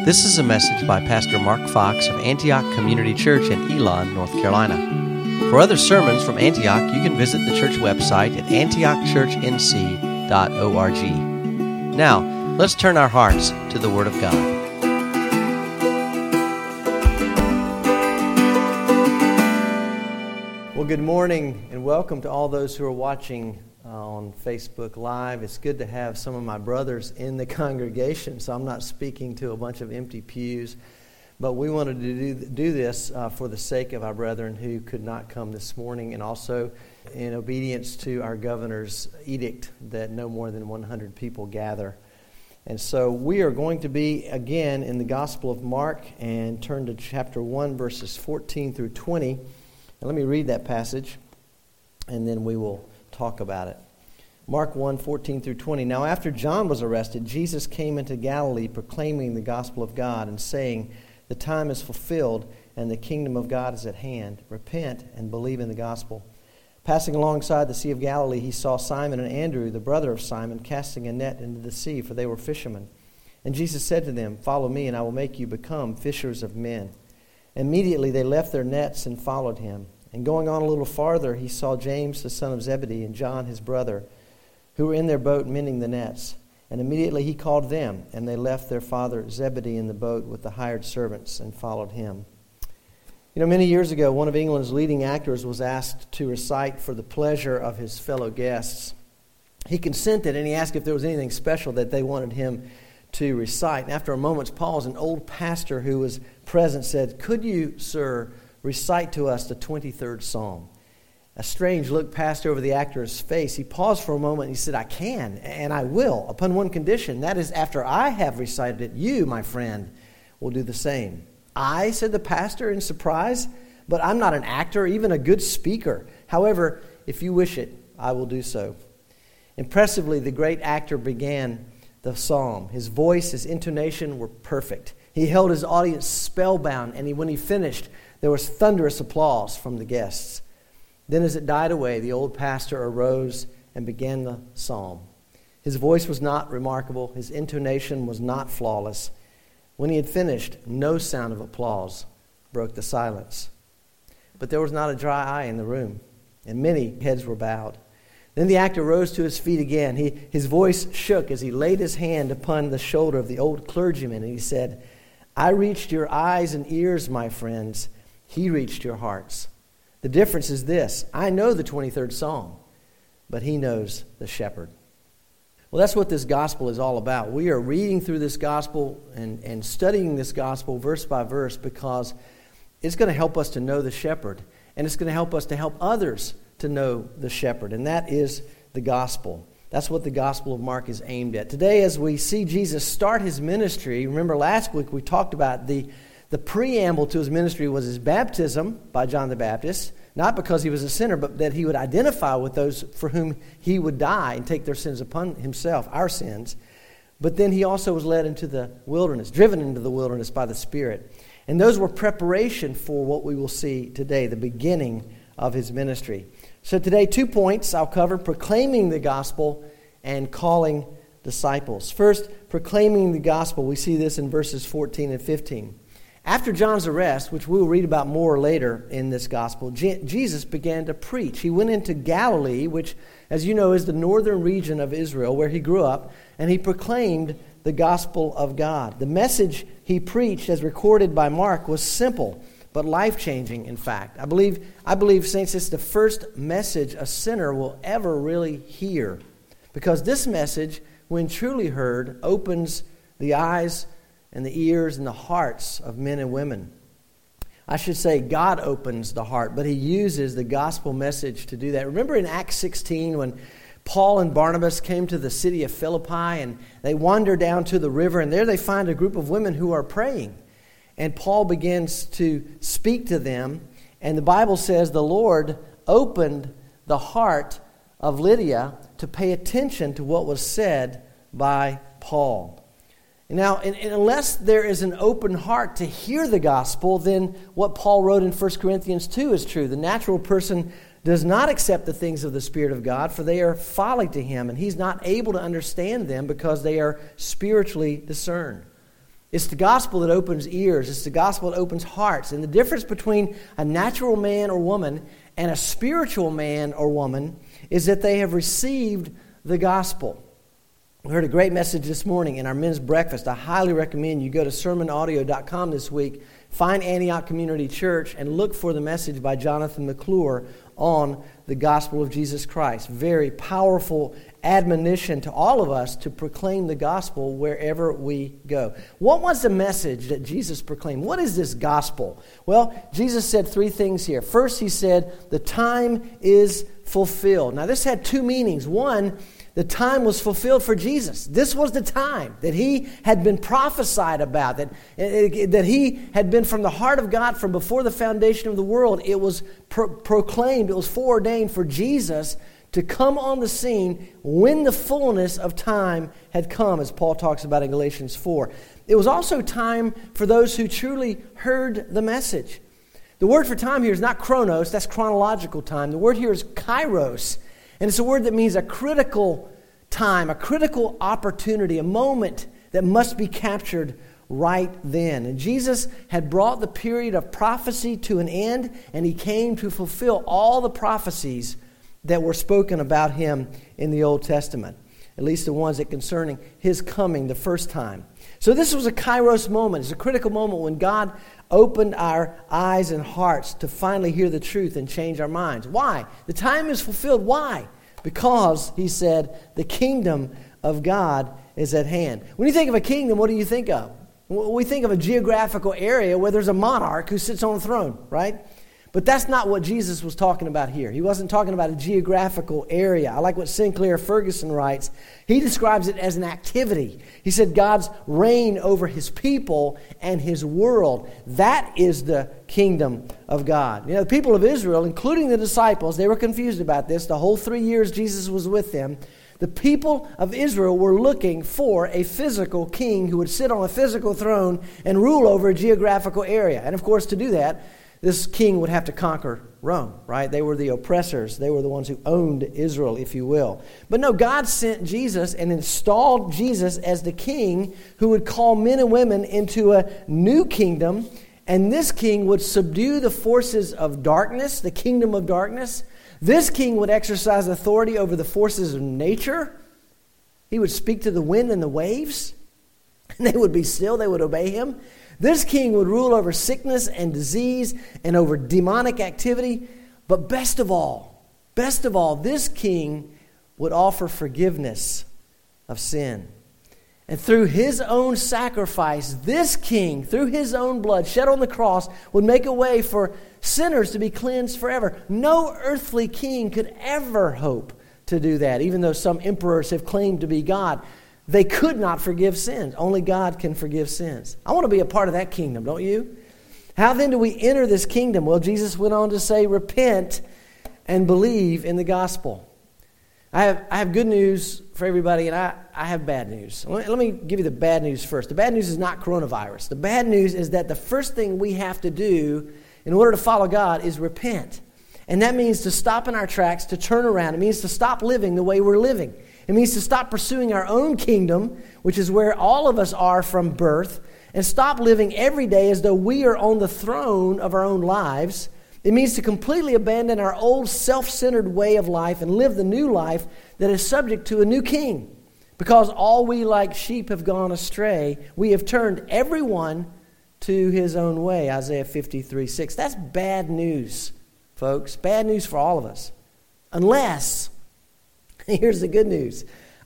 This is a message by Pastor Mark Fox of Antioch Community Church in Elon, North Carolina. For other sermons from Antioch, you can visit the church website at antiochchurchnc.org. Now, let's turn our hearts to the Word of God. Well, good morning and welcome to all those who are watching on Facebook Live. It's good to have some of my brothers in the congregation, so I'm not speaking to a bunch of empty pews. But we wanted to do this for the sake of our brethren who could not come this morning, and also in obedience to our governor's edict that no more than 100 people gather. And so we are going to be again in the Gospel of Mark and turn to chapter 1, verses 14 through 20. And let me read that passage, and then we will talk about it. Mark 1, 14 through 20. Now after John was arrested, Jesus came into Galilee proclaiming the gospel of God and saying, "The time is fulfilled and the kingdom of God is at hand. Repent and believe in the gospel." Passing alongside the Sea of Galilee, he saw Simon and Andrew, the brother of Simon, casting a net into the sea, for they were fishermen. And Jesus said to them, "Follow me, and I will make you become fishers of men." Immediately they left their nets and followed him. And going on a little farther, he saw James the son of Zebedee and John his brother, who were in their boat mending the nets. And immediately he called them, and they left their father Zebedee in the boat with the hired servants and followed him. You know, many years ago, one of England's leading actors was asked to recite for the pleasure of his fellow guests. He consented, and he asked if there was anything special that they wanted him to recite. And after a moment's pause, an old pastor who was present said, "Could you, sir, recite to us the 23rd Psalm?" A strange look passed over the actor's face. He paused for a moment and he said, "I can, and I will, upon one condition. That is, after I have recited it, you, my friend, will do the same." "I," said the pastor in surprise, "but I'm not an actor, even a good speaker. However, if you wish it, I will do so." Impressively, the great actor began the psalm. His voice, his intonation were perfect. He held his audience spellbound, and when he finished, there was thunderous applause from the guests. Then as it died away, the old pastor arose and began the psalm. His voice was not remarkable. His intonation was not flawless. When he had finished, no sound of applause broke the silence. But there was not a dry eye in the room, and many heads were bowed. Then the actor rose to his feet again. His voice shook as he laid his hand upon the shoulder of the old clergyman, and he said, "I reached your eyes and ears, my friends. He reached your hearts. The difference is this: I know the 23rd Psalm, but he knows the shepherd." Well, that's what this gospel is all about. We are reading through this gospel and studying this gospel verse by verse because it's going to help us to know the shepherd, and it's going to help us to help others to know the shepherd, and that is the gospel. That's what the Gospel of Mark is aimed at. Today, as we see Jesus start his ministry, remember last week we talked about the preamble to his ministry was his baptism by John the Baptist, not because he was a sinner, but that he would identify with those for whom he would die and take their sins upon himself, our sins. But then he also was led into the wilderness, driven into the wilderness by the Spirit. And those were preparation for what we will see today, the beginning of his ministry. So today, 2 points I'll cover: proclaiming the gospel and calling disciples. First, proclaiming the gospel. We see this in verses 14 and 15. After John's arrest, which we will read about more later in this gospel, Jesus began to preach. He went into Galilee, which, as you know, is the northern region of Israel, where he grew up, and he proclaimed the gospel of God. The message he preached, as recorded by Mark, was simple, but life-changing, in fact. I believe, saints, it's the first message a sinner will ever really hear, because this message, when truly heard, opens the eyes and the ears and the hearts of men and women. I should say God opens the heart, but he uses the gospel message to do that. Remember in Acts 16 when Paul and Barnabas came to the city of Philippi and they wander down to the river, and there they find a group of women who are praying. And Paul begins to speak to them, and the Bible says the Lord opened the heart of Lydia to pay attention to what was said by Paul. Now, unless there is an open heart to hear the gospel, then what Paul wrote in 1 Corinthians 2 is true. The natural person does not accept the things of the Spirit of God, for they are folly to him, and he's not able to understand them because they are spiritually discerned. It's the gospel that opens ears. It's the gospel that opens hearts. And the difference between a natural man or woman and a spiritual man or woman is that they have received the gospel. We heard a great message this morning in our men's breakfast. I highly recommend you go to sermonaudio.com this week, find Antioch Community Church, and look for the message by Jonathan McClure on the gospel of Jesus Christ. Very powerful admonition to all of us to proclaim the gospel wherever we go. What was the message that Jesus proclaimed? What is this gospel? Well, Jesus said three things here. First, he said, the time is fulfilled. Now, this had two meanings. One, the time was fulfilled for Jesus. This was the time that he had been prophesied about, that he had been from the heart of God from before the foundation of the world. It was proclaimed, it was foreordained for Jesus to come on the scene when the fullness of time had come, as Paul talks about in Galatians 4. It was also time for those who truly heard the message. The word for time here is not chronos, that's chronological time. The word here is kairos, and it's a word that means a critical time, a critical opportunity, a moment that must be captured right then. And Jesus had brought the period of prophecy to an end, and he came to fulfill all the prophecies that were spoken about him in the Old Testament, at least the ones that concerning his coming the first time. So this was a kairos moment. It's a critical moment when God opened our eyes and hearts to finally hear the truth and change our minds. Why? The time is fulfilled. Why? Because, he said, the kingdom of God is at hand. When you think of a kingdom, what do you think of? We think of a geographical area where there's a monarch who sits on a throne, right? But that's not what Jesus was talking about here. He wasn't talking about a geographical area. I like what Sinclair Ferguson writes. He describes it as an activity. He said God's reign over his people and his world. That is the kingdom of God. You know, the people of Israel, including the disciples, they were confused about this. The whole 3 years Jesus was with them, the people of Israel were looking for a physical king who would sit on a physical throne and rule over a geographical area. And of course, to do that, this king would have to conquer Rome, right? They were the oppressors. They were the ones who owned Israel, if you will. But no, God sent Jesus and installed Jesus as the king who would call men and women into a new kingdom. And this king would subdue the forces of darkness, the kingdom of darkness. This king would exercise authority over the forces of nature. He would speak to the wind and the waves, and they would be still. They would obey him. This king would rule over sickness and disease and over demonic activity. But best of all, this king would offer forgiveness of sin. And through his own sacrifice, this king, through his own blood shed on the cross, would make a way for sinners to be cleansed forever. No earthly king could ever hope to do that, even though some emperors have claimed to be God. They could not forgive sins. Only God can forgive sins. I want to be a part of that kingdom, don't you? How then do we enter this kingdom? Well, Jesus went on to say, repent and believe in the gospel. I have good news for everybody, and I have bad news. Let me give you the bad news first. The bad news is not coronavirus. The bad news is that the first thing we have to do in order to follow God is repent. And that means to stop in our tracks, to turn around. It means to stop living the way we're living. It means to stop pursuing our own kingdom, which is where all of us are from birth, and stop living every day as though we are on the throne of our own lives. It means to completely abandon our old self-centered way of life and live the new life that is subject to a new king. Because all we like sheep have gone astray, we have turned everyone to his own way, Isaiah 53:6. That's bad news, folks. Bad news for all of us. Unless, here's the good news,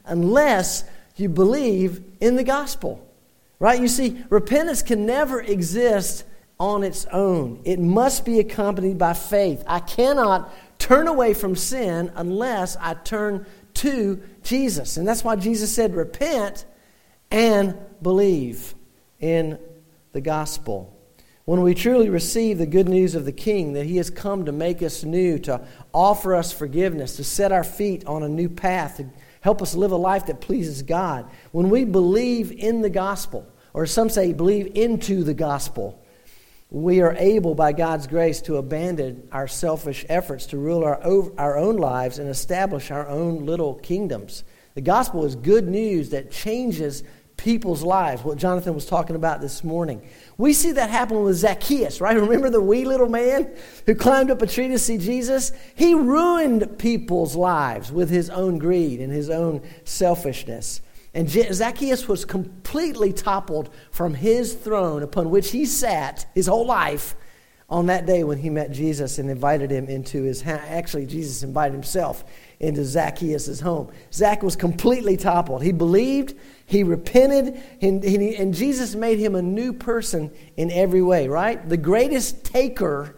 unless you believe in the gospel. Right? You see, repentance can never exist on its own. It must be accompanied by faith. I cannot turn away from sin unless I turn to Jesus. And that's why Jesus said, repent and believe in the gospel. When we truly receive the good news of the King, that he has come to make us new, to offer us forgiveness, to set our feet on a new path, to help us live a life that pleases God. When we believe in the gospel, or some say believe into the gospel, we are able by God's grace to abandon our selfish efforts to rule our own lives and establish our own little kingdoms. The gospel is good news that changes people's lives, what Jonathan was talking about this morning. We see that happen with Zacchaeus, right? Remember the wee little man who climbed up a tree to see Jesus? He ruined people's lives with his own greed and his own selfishness. And Zacchaeus was completely toppled from his throne upon which he sat his whole life on that day when he met Jesus and invited him into his house. Actually, Jesus invited himself into Zacchaeus' home. Zach was completely toppled. He believed, he repented, and Jesus made him a new person in every way, right? The greatest taker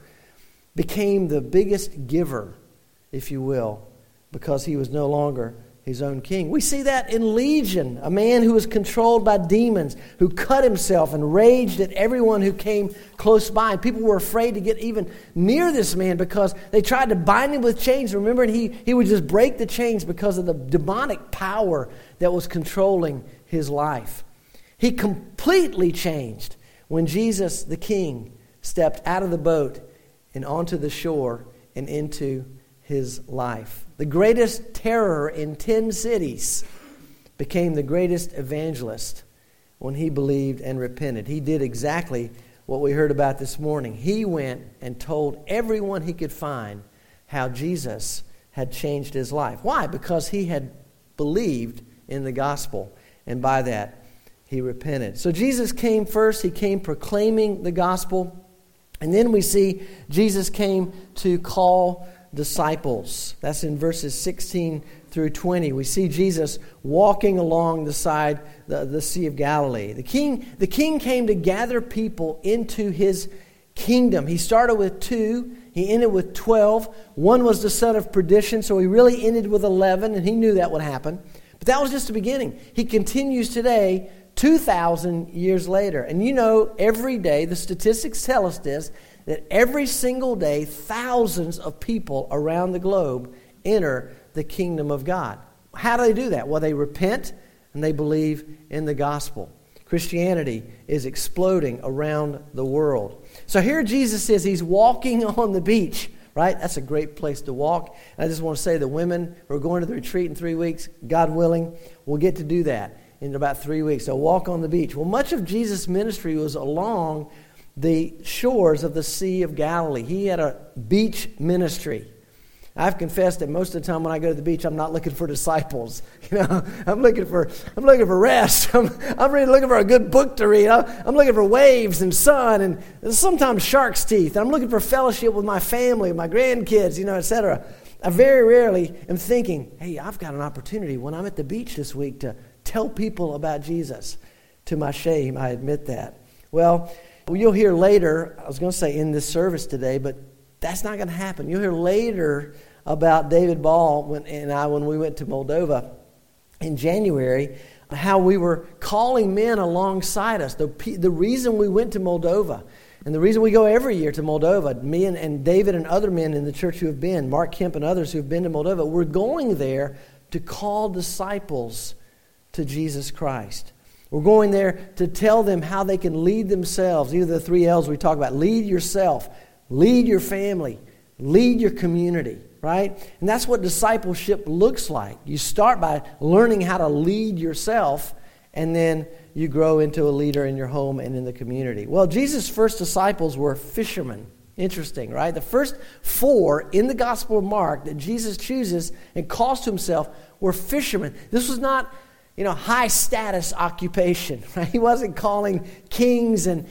became the biggest giver, if you will, because he was no longer his own king. We see that in Legion, a man who was controlled by demons, who cut himself and raged at everyone who came close by. People were afraid to get even near this man because they tried to bind him with chains. Remember, and he would just break the chains because of the demonic power that was controlling his life. He completely changed when Jesus, the King, stepped out of the boat and onto the shore and into his life. The greatest terror in 10 cities became the greatest evangelist when he believed and repented. He did exactly what we heard about this morning. He went and told everyone he could find how Jesus had changed his life. Why? Because he had believed in the gospel, and by that he repented. So Jesus came first. He came proclaiming the gospel, and then we see Jesus came to call disciples. That's in verses 16 through 20. We see Jesus walking along the side, the Sea of Galilee. The king came to gather people into his kingdom. He started with 2. He ended with 12. One was the son of perdition, so he really ended with 11, and he knew that would happen. But that was just the beginning. He continues today, 2,000 years later. And you know, every day, the statistics tell us this, that every single day, thousands of people around the globe enter the kingdom of God. How do they do that? Well, they repent and they believe in the gospel. Christianity is exploding around the world. So here Jesus is, he's walking on the beach, right? That's a great place to walk. And I just want to say the women who are going to the retreat in 3 weeks, God willing, will get to do that in about 3 weeks. So walk on the beach. Well, much of Jesus' ministry was along the shores of the Sea of Galilee. He had a beach ministry. I've confessed that most of the time when I go to the beach, I'm not looking for disciples. You know, I'm looking for rest. I'm really looking for a good book to read. I'm looking for waves and sun and sometimes shark's teeth. I'm looking for fellowship with my family, my grandkids, etc. I very rarely am thinking, hey, I've got an opportunity when I'm at the beach this week to tell people about Jesus. To my shame, I admit that. Well, you'll hear later, I was going to say in this service today, but that's not going to happen. You'll hear later about David Ball and I when we went to Moldova in January, how we were calling men alongside us. The reason we went to Moldova, and the reason we go every year to Moldova, me and David and other men in the church who have been, Mark Kemp and others who have been to Moldova, we're going there to call disciples to Jesus Christ. We're going there to tell them how they can lead themselves. These are the 3 L's we talk about. Lead yourself, lead your family, lead your community, right? And that's what discipleship looks like. You start by learning how to lead yourself, and then you grow into a leader in your home and in the community. Well, Jesus' first disciples were fishermen. Interesting, right? The first 4 in the Gospel of Mark that Jesus chooses and calls to himself were fishermen. This was not high status occupation, right? He wasn't calling kings and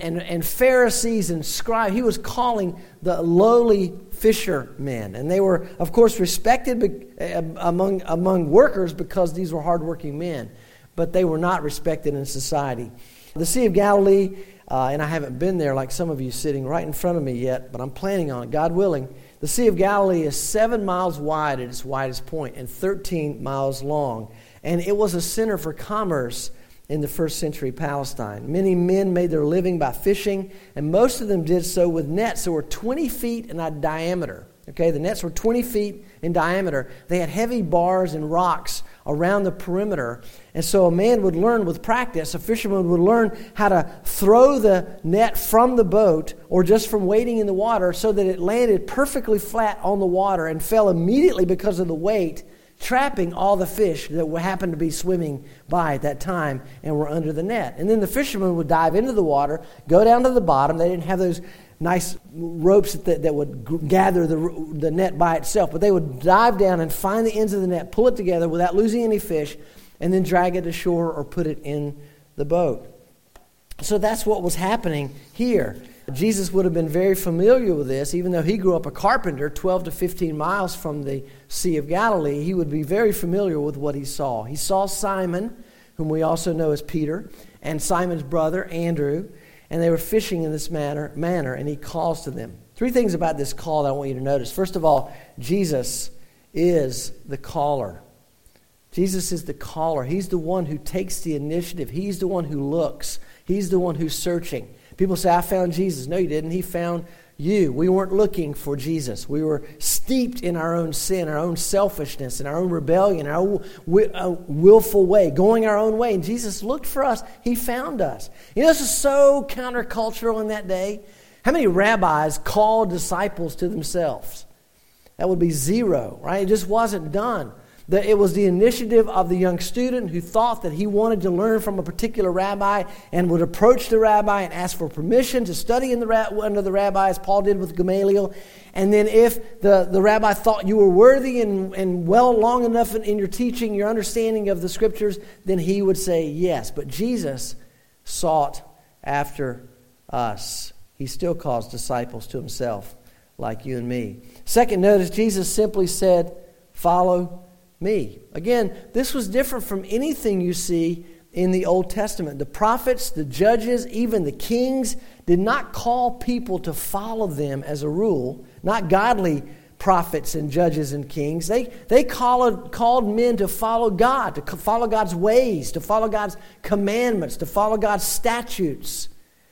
Pharisees and scribes. He was calling the lowly fishermen. And they were, of course, respected among workers because these were hardworking men. But they were not respected in society. The Sea of Galilee, and I haven't been there like some of you sitting right in front of me yet, but I'm planning on it, God willing. The Sea of Galilee is 7 miles wide at its widest point and 13 miles long. And it was a center for commerce in the first century Palestine. Many men made their living by fishing, and most of them did so with nets that were 20 feet in diameter. Okay, the nets were 20 feet in diameter. They had heavy bars and rocks around the perimeter. And so a man would learn with practice, a fisherman would learn how to throw the net from the boat or just from wading in the water so that it landed perfectly flat on the water and fell immediately because of the weight trapping all the fish that happened to be swimming by at that time and were under the net. And then the fishermen would dive into the water, go down to the bottom. They didn't have those nice ropes that would gather the net by itself, but they would dive down and find the ends of the net, pull it together without losing any fish, and then drag it ashore or put it in the boat. So that's what was happening here. Jesus would have been very familiar with this, even though he grew up a carpenter 12 to 15 miles from the Sea of Galilee. He would be very familiar with what he saw. He saw Simon, whom we also know as Peter, and Simon's brother, Andrew, and they were fishing in this manner, and he calls to them. 3 things about this call that I want you to notice. First of all, Jesus is the caller. Jesus is the caller. He's the one who takes the initiative. He's the one who looks. He's the one who's searching. People say, I found Jesus. No, you didn't. He found you. We weren't looking for Jesus. We were steeped in our own sin, our own selfishness, and our own rebellion, our willful way, going our own way. And Jesus looked for us. He found us. You know, this is so countercultural in that day. How many rabbis called disciples to themselves? That would be 0, right? It just wasn't done. It was the initiative of the young student who thought that he wanted to learn from a particular rabbi and would approach the rabbi and ask for permission to study under the rabbi, as Paul did with Gamaliel. And then if the rabbi thought you were worthy and well long enough in your teaching, your understanding of the Scriptures, then he would say yes. But Jesus sought after us. He still calls disciples to himself, like you and me. Second, notice Jesus simply said, follow me. Again, this was different from anything you see in the Old Testament. The prophets, the judges, even the kings did not call people to follow them as a rule. Not godly prophets and judges and kings. They called men to follow God, to follow God's ways, to follow God's commandments, to follow God's statutes.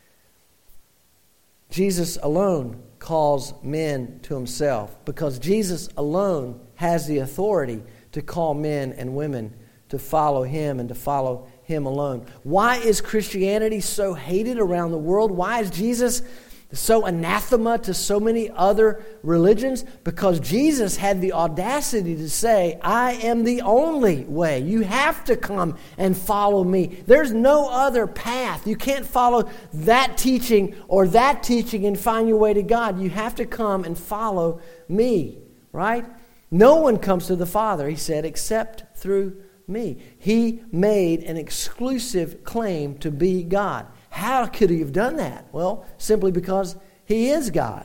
Jesus alone calls men to himself because Jesus alone has the authority to call men and women to follow him and to follow him alone. Why is Christianity so hated around the world? Why is Jesus so anathema to so many other religions? Because Jesus had the audacity to say, I am the only way. You have to come and follow me. There's no other path. You can't follow that teaching or that teaching and find your way to God. You have to come and follow me, right? No one comes to the Father, he said, except through me. He made an exclusive claim to be God. How could he have done that? Well, simply because he is God.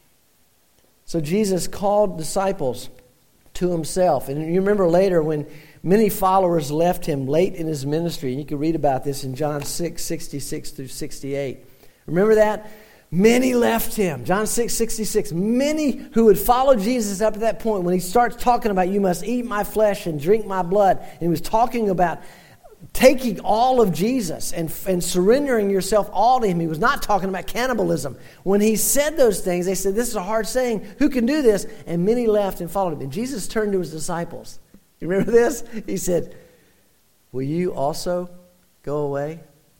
So Jesus called disciples to himself. And you remember later when many followers left him late in his ministry, and you can read about this in John 6, 66 through 68. Remember that? Many left him. John 6, 66. Many who had followed Jesus up to that point, when he starts talking about, you must eat my flesh and drink my blood. And he was talking about taking all of Jesus and surrendering yourself all to him. He was not talking about cannibalism. When he said those things, they said, this is a hard saying. Who can do this? And many left and followed him. And Jesus turned to his disciples. You remember this? He said, will you also go away?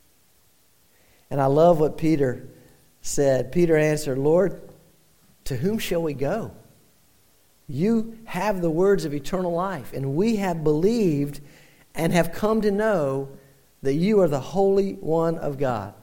And I love what Peter said. Peter answered, Lord, to whom shall we go? You have the words of eternal life, and we have believed and have come to know that you are the Holy One of God.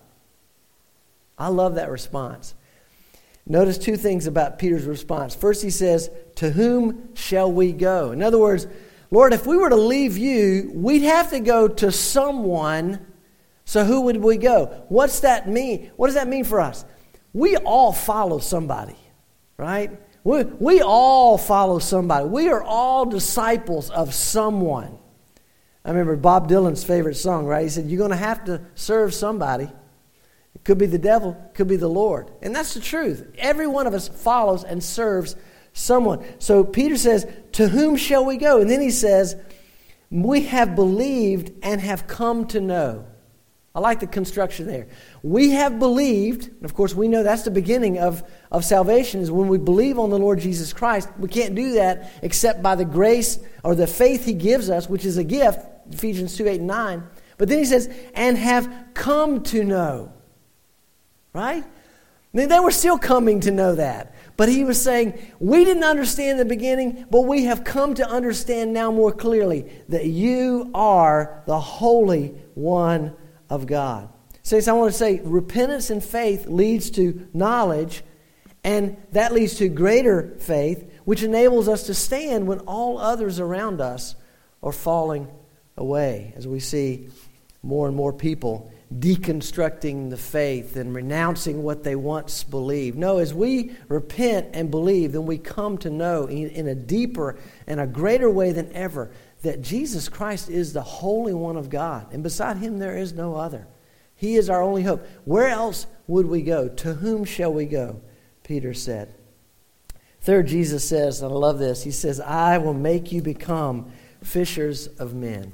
I love that response. Notice 2 things about Peter's response. First, he says, to whom shall we go? In other words, Lord, if we were to leave you, we'd have to go to someone. So who would we go? What's that mean? What does that mean for us? We all follow somebody, right? We all follow somebody. We are all disciples of someone. I remember Bob Dylan's favorite song, right? He said, you're going to have to serve somebody. It could be the devil, it could be the Lord. And that's the truth. Every one of us follows and serves someone. So Peter says, to whom shall we go? And then he says, we have believed and have come to know. I like the construction there. We have believed, and of course we know that's the beginning of salvation, is when we believe on the Lord Jesus Christ. We can't do that except by the grace or the faith he gives us, which is a gift, Ephesians 2, 8, and 9. But then he says, and have come to know. Right? They were still coming to know that. But he was saying, we didn't understand in the beginning, but we have come to understand now more clearly that you are the Holy One of God. Saints, I want to say repentance and faith leads to knowledge, and that leads to greater faith, which enables us to stand when all others around us are falling away, as we see more and more people deconstructing the faith and renouncing what they once believed. No, as we repent and believe, then we come to know in a deeper and a greater way than ever that Jesus Christ is the Holy One of God, and beside Him there is no other. He is our only hope. Where else would we go? To whom shall we go? Peter said. Third, Jesus says, and I love this, He says, I will make you become fishers of men.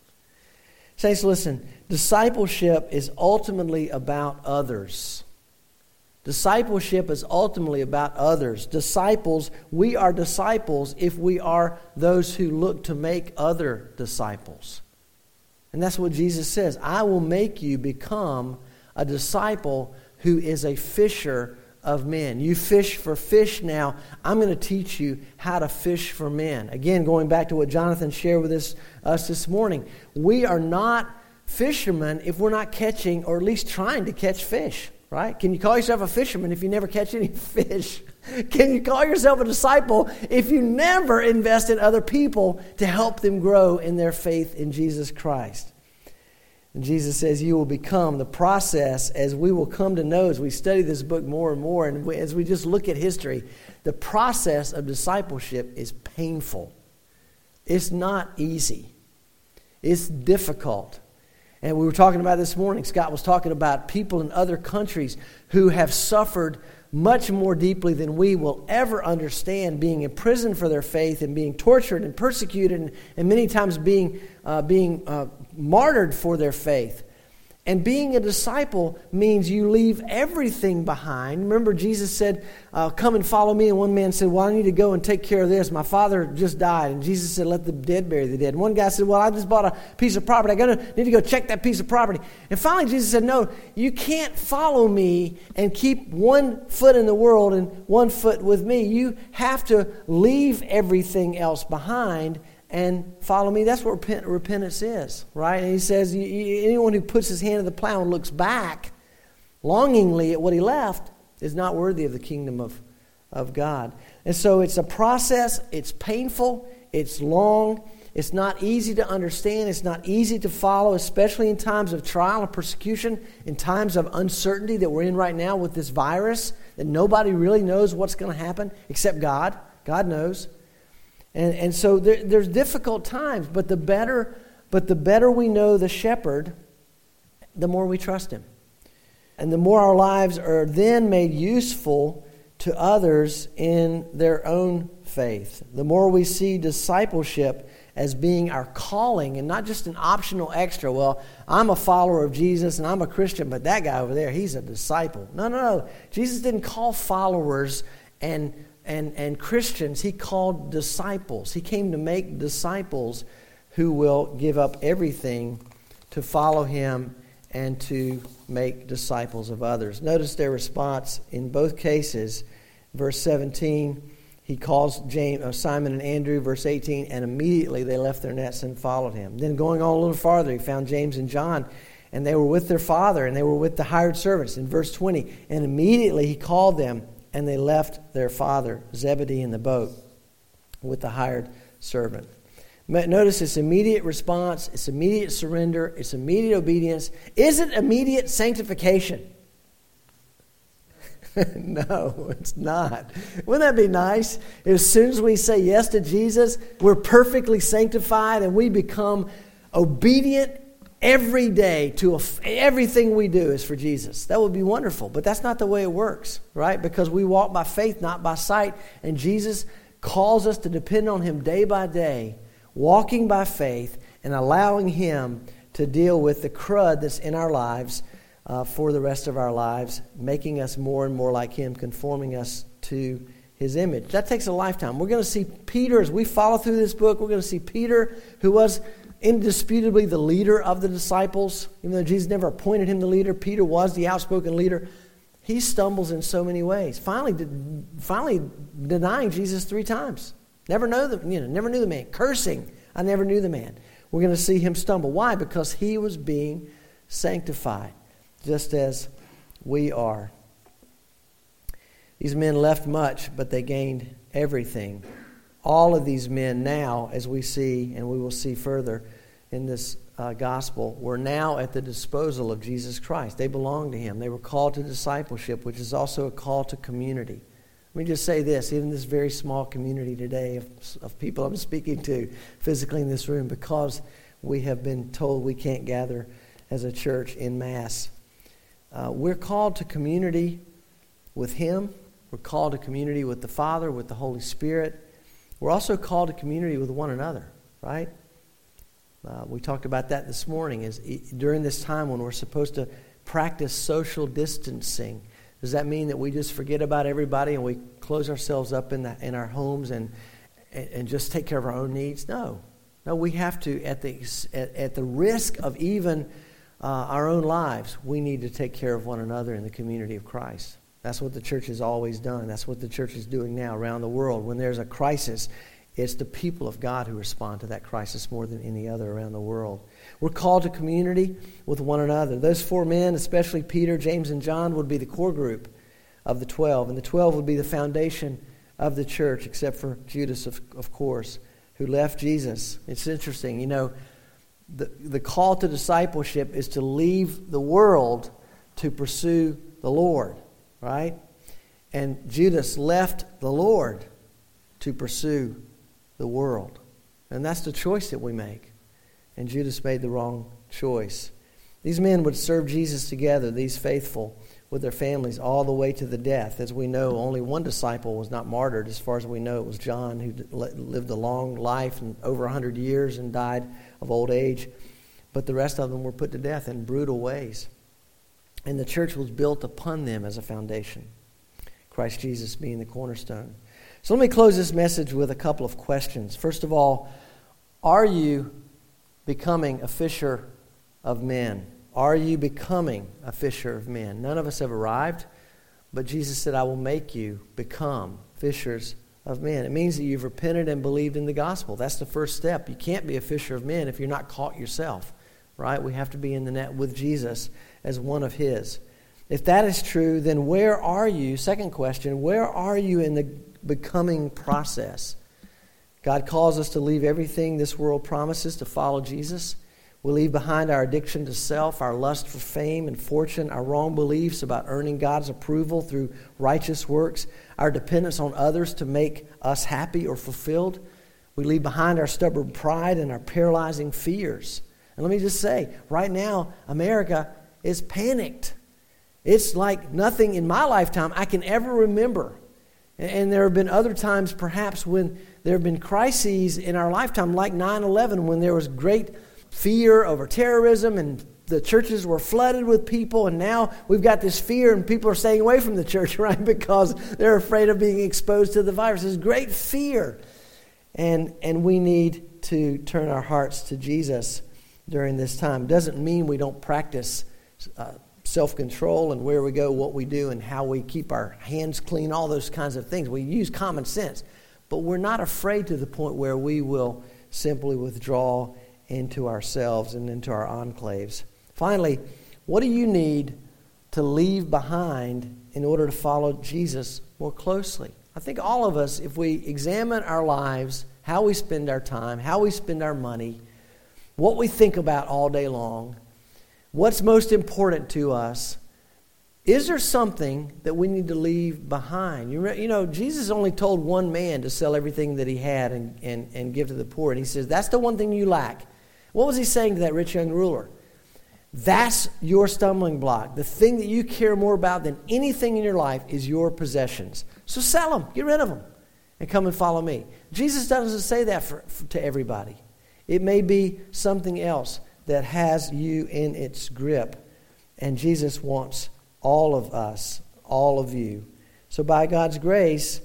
Saints, listen, discipleship is ultimately about others. Discipleship is ultimately about others. Disciples, we are disciples if we are those who look to make other disciples. And that's what Jesus says. I will make you become a disciple who is a fisher of men. You fish for fish now. I'm going to teach you how to fish for men. Again, going back to what Jonathan shared with us this morning. We are not fishermen if we're not catching, or at least trying to catch fish, right? Can you call yourself a fisherman if you never catch any fish? Can you call yourself a disciple if you never invest in other people to help them grow in their faith in Jesus Christ? And Jesus says you will become the process, as we will come to know as we study this book more and more, and as we just look at history, the process of discipleship is painful. It's not easy. It's difficult. And we were talking about this morning, Scott was talking about people in other countries who have suffered much more deeply than we will ever understand, being imprisoned for their faith and being tortured and persecuted and many times being martyred for their faith. And being a disciple means you leave everything behind. Remember, Jesus said, come and follow me. And one man said, well, I need to go and take care of this. My father just died. And Jesus said, let the dead bury the dead. And one guy said, well, I just bought a piece of property. Need to go check that piece of property. And finally, Jesus said, no, you can't follow me and keep one foot in the world and one foot with me. You have to leave everything else behind and follow me. That's what repentance is, right? And he says, anyone who puts his hand to the plow and looks back longingly at what he left is not worthy of the kingdom of God. And so it's a process. It's painful. It's long. It's not easy to understand. It's not easy to follow, especially in times of trial and persecution, in times of uncertainty that we're in right now with this virus, that nobody really knows what's going to happen except God. God knows. And so there's difficult times, but the better we know the shepherd, the more we trust him. And the more our lives are then made useful to others in their own faith. The more we see discipleship as being our calling and not just an optional extra. Well, I'm a follower of Jesus and I'm a Christian, but that guy over there, he's a disciple. No. Jesus didn't call followers and Christians. He called disciples. He came to make disciples who will give up everything to follow him and to make disciples of others. Notice their response in both cases. Verse 17, he calls Simon and Andrew. Verse 18, and immediately they left their nets and followed him. Then going on a little farther, he found James and John, and they were with their father, and they were with the hired servants. In verse 20, and immediately he called them, and they left their father, Zebedee, in the boat with the hired servant. Notice its immediate response, its immediate surrender, its immediate obedience. Is it immediate sanctification? No, it's not. Wouldn't that be nice? As soon as we say yes to Jesus, we're perfectly sanctified and we become obedient every day to everything we do is for Jesus. That would be wonderful, but that's not the way it works, right? Because we walk by faith, not by sight, and Jesus calls us to depend on him day by day, walking by faith and allowing him to deal with the crud that's in our lives for the rest of our lives, making us more and more like him, conforming us to his image. That takes a lifetime. We're going to see Peter, as we follow through this book, we're going to see Peter, who was indisputably the leader of the disciples. Even though Jesus never appointed him the leader, Peter was the outspoken leader. he stumbles in so many ways. Finally denying Jesus 3 times. Never knew the man. Cursing, I never knew the man. We're going to see him stumble. Why? Because he was being sanctified, just as we are. These men left much, but they gained everything. All of these men now, as we see, and we will see further in this gospel, were now at the disposal of Jesus Christ. They belonged to him. They were called to discipleship, which is also a call to community. Let me just say this, even this very small community today of people I'm speaking to physically in this room, because we have been told we can't gather as a church en masse. We're called to community with him. We're called to community with the Father, with the Holy Spirit. We're also called to community with one another, right? We talked about that this morning. Is during this time when we're supposed to practice social distancing, does that mean that we just forget about everybody and we close ourselves up in our homes and just take care of our own needs? No, we have to, at the risk of even our own lives, we need to take care of one another in the community of Christ. That's what the church has always done. That's what the church is doing now around the world. When there's a crisis, it's the people of God who respond to that crisis more than any other around the world. We're called to community with one another. Those 4 men, especially Peter, James, and John, would be the core group of the 12. And the 12 would be the foundation of the church, except for Judas, of course, who left Jesus. It's interesting, the call to discipleship is to leave the world to pursue the Lord, right? And Judas left the Lord to pursue the world. And that's the choice that we make. And Judas made the wrong choice. These men would serve Jesus together, these faithful, with their families all the way to the death. As we know, only one disciple was not martyred. As far as we know, it was John, who lived a long life and over 100 years and died of old age. But the rest of them were put to death in brutal ways. And the church was built upon them as a foundation, Christ Jesus being the cornerstone. So let me close this message with a couple of questions. First of all, are you becoming a fisher of men? Are you becoming a fisher of men? None of us have arrived, but Jesus said, I will make you become fishers of men. It means that you've repented and believed in the gospel. That's the first step. You can't be a fisher of men if you're not caught yourself, right? We have to be in the net with Jesus as one of his. If that is true, then where are you? Second question, where are you in the becoming process? God calls us to leave everything this world promises to follow Jesus. We leave behind our addiction to self, our lust for fame and fortune, our wrong beliefs about earning God's approval through righteous works, our dependence on others to make us happy or fulfilled. We leave behind our stubborn pride and our paralyzing fears. And let me just say, right now, America is panicked. It's like nothing in my lifetime I can ever remember. And there have been other times perhaps when there have been crises in our lifetime, like 9/11, when there was great fear over terrorism and the churches were flooded with people, and now we've got this fear and people are staying away from the church, right? Because they're afraid of being exposed to the virus. There's great fear. And we need to turn our hearts to Jesus during this time. Doesn't mean we don't practice self-control and where we go, what we do, and how we keep our hands clean, all those kinds of things. We use common sense. But we're not afraid to the point where we will simply withdraw into ourselves and into our enclaves. Finally, what do you need to leave behind in order to follow Jesus more closely? I think all of us, if we examine our lives, how we spend our time, how we spend our money, what we think about all day long, what's most important to us, is there something that we need to leave behind? You know, Jesus only told one man to sell everything that he had and give to the poor. And he says, that's the one thing you lack. What was he saying to that rich young ruler? That's your stumbling block. The thing that you care more about than anything in your life is your possessions. So sell them, get rid of them, and come and follow me. Jesus doesn't say that to everybody. It may be something else that has you in its grip. And Jesus wants all of us, all of you. So by God's grace,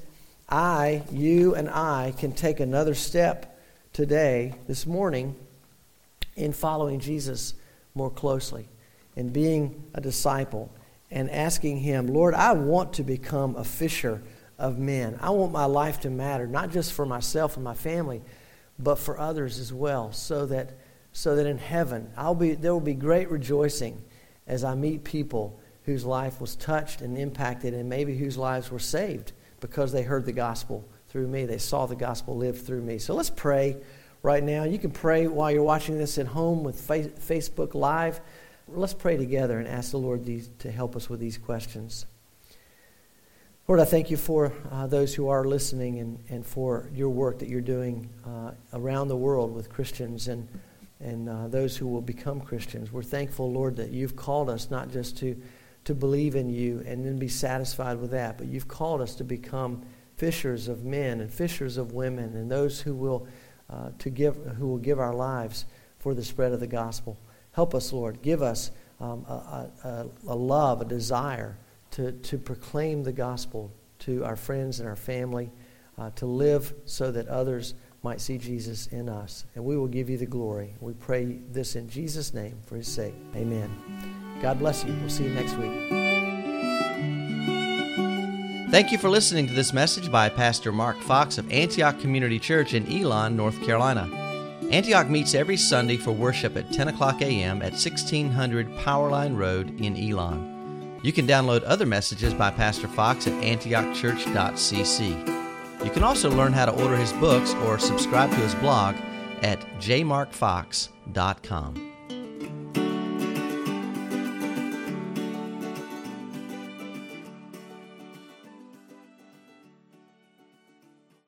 you and I can take another step today, this morning, in following Jesus more closely, in being a disciple, and asking Him, Lord, I want to become a fisher of men. I want my life to matter, not just for myself and my family, but for others as well, so that in heaven there will be great rejoicing as I meet people whose life was touched and impacted, and maybe whose lives were saved because they heard the gospel through me. They saw the gospel lived through me. So let's pray right now. You can pray while you're watching this at home with Facebook Live. Let's pray together and ask the Lord to help us with these questions. Lord, I thank you for those who are listening and for your work that you're doing around the world with Christians and those who will become Christians. We're thankful, Lord, that you've called us not just to believe in you and then be satisfied with that, but you've called us to become fishers of men and fishers of women and those who will give our lives for the spread of the gospel. Help us, Lord. Give us a love, a desire to proclaim the gospel to our friends and our family, to live so that others might see Jesus in us. And we will give you the glory. We pray this in Jesus' name for his sake. Amen. God bless you. We'll see you next week. Thank you for listening to this message by Pastor Mark Fox of Antioch Community Church in Elon, North Carolina. Antioch meets every Sunday for worship at 10 o'clock a.m. at 1600 Powerline Road in Elon. You can download other messages by Pastor Fox at antiochchurch.cc. You can also learn how to order his books or subscribe to his blog at jmarkfox.com.